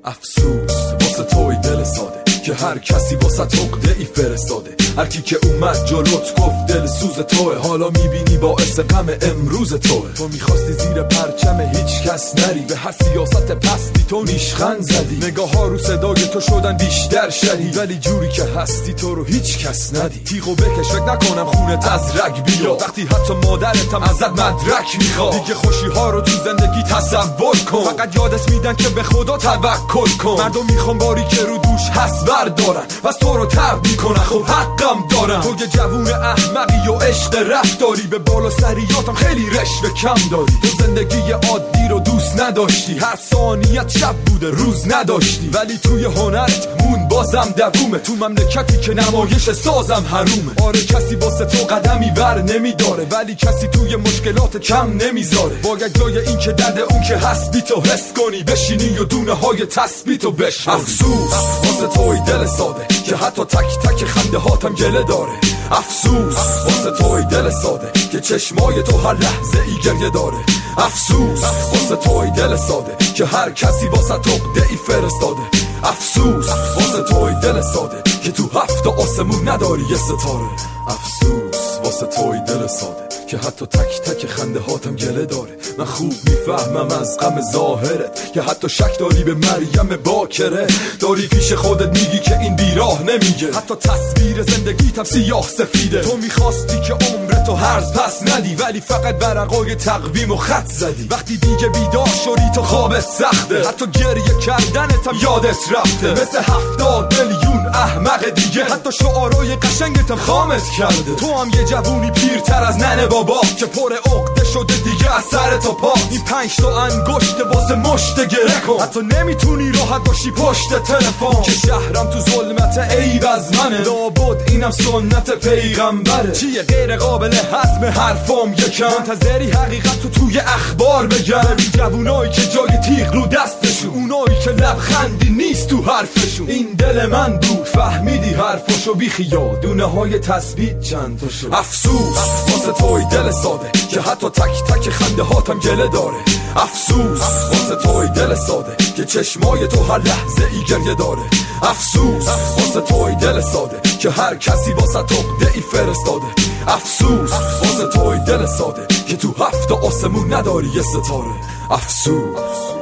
افسوس واسه توی دل ساده که هر کسی واسه عقده ای فرستاده. هر کی که اومد جلوت گفت دل سوز توه، حالا میبینی باعث غم امروز توه. تو میخواستی زیر پرچم هیچ کس نری، به هر سیاست پستی تو نیشخند زدی. نگاه ها رو صدای تو شدن بیشتر شدید، ولی جوری که هستی تو رو هیچ کس ندید. تیغو بکش فکر نکنم خونت از رگ بیاد، وقتی حتی مادرتم ازت مدرک میخواد. دیگه خوشی ها رو تو زندگی تصور کن، فقط یادت میدن که به خدا توکل کن. مردم میخوان باری که رو دوش هست بردارن، پس تو رو ترد میکنن، خب حقم دارن. تو یه جوون احمقی و عشق رفتاری، به بالا سریاتم خیلی رشوه کم داری. تو زندگی عادی رو دوست نداشتی، هر ثانیت شب بوده روز نداشتی، ولی توی هنرت مون بازم دوومه. تو مملکتی که نمایش سازم حرومه. آره کسی واسه تو قدمی بر نمیداره، ولی کسی توی مشکلات کم نمیذاره. باید جای این که درد اون که هست بی تو حس کنی، بشینی و دونه های تثبیتو بشنوی. افسوس واسه توی دل ساده که حتی تک تک خنده هاتم گله داره. افسوس واسه توی دل ساده که چشمای تو هر لحظه ای گریه داره. افسوس واسه توی دل ساده که هر کسی واسه عقده ای فرستاده. افسوس واسه توی دل ساده که تو هفت آسمون نداری یه ستاره. افسوس واسه توی دل ساده که حتی تک تک خنده هاتم گله داره. من خوب میفهمم از غم ظاهرت که حتی شک داری به مریم باکره. داری پیش خودت میگی که این بیراه نمیگه، حتی تصویر زندگیتم سیاه سفیده. تو میخواستی که عمرتو هرز پس ندی، ولی فقط ورقای تقویم و خط زدی. وقتی دیگه بیدار شدی تو خوابت سخته، حتی گریه کردنتم یادت رفته. مثل 70 میلیون احمق دیگه، حتی شعارای قشنگتم خامت کرده. تو هم یه جوونی پیرتر از ننه بابا که پر عقده شده دیگه از سر تا پا. این 5 تا انگشت واسه مشت گره کن، حتی نمیتونی راحت باشی پشت تلفن. که شهرم تو ظلمت عیب از منه، لابد اینم سنت پیغمبره. چیه غیر قابل هضم حرفام یکم، منتظری حقیقت تو توی اخبار بگم. ببین جوونایی که جای تیغ رو دستشون، اونایی که لبخندی نیست تو حرفشون. این دل من بود فهمیدی حرفشو، بی خیال دونه های تثبیت چند تا شد. افسوس واسه توی دل ساده که حتی تک تک خنده هاتم گله داره. افسوس واسه توی دل ساده که چشمای تو هر لحظه ای گریه داره. افسوس واسه توی دل ساده که هر کسی واسه عقده ای فرستاده. افسوس واسه توی دل ساده که تو هفت آسمون نداری یه ستاره. افسوس.